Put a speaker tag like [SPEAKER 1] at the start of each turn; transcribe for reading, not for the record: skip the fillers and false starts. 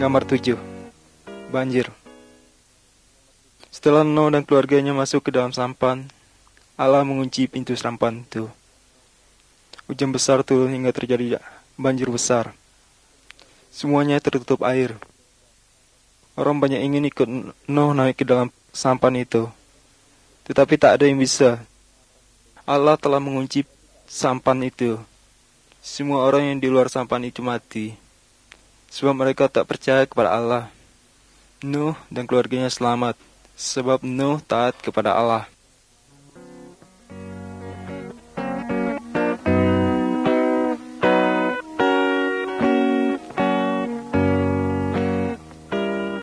[SPEAKER 1] Gambar 7. Banjir. Setelah Nuh dan keluarganya masuk ke dalam sampan, Allah mengunci pintu sampan itu. Hujan besar turun hingga terjadi banjir besar. Semuanya tertutup air. Orang banyak ingin ikut Nuh naik ke dalam sampan itu, tetapi tak ada yang bisa. Allah telah mengunci sampan itu. Semua orang yang di luar sampan itu mati, sebab mereka tak percaya kepada Allah. Nuh dan keluarganya selamat, sebab Nuh taat kepada Allah.